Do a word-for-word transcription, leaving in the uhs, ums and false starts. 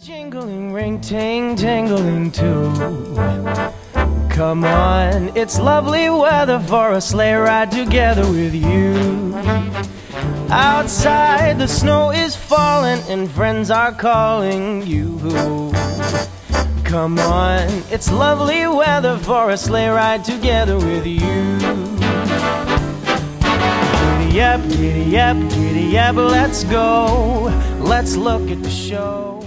Jingling, ring, ting, tingling too. Come on, it's lovely weather for a sleigh ride together with you. Outside the snow is falling and friends are calling you. Come on, it's lovely weather for a sleigh ride together with you. Giddy up, giddy up, giddy up, let's go. Let's look at the show.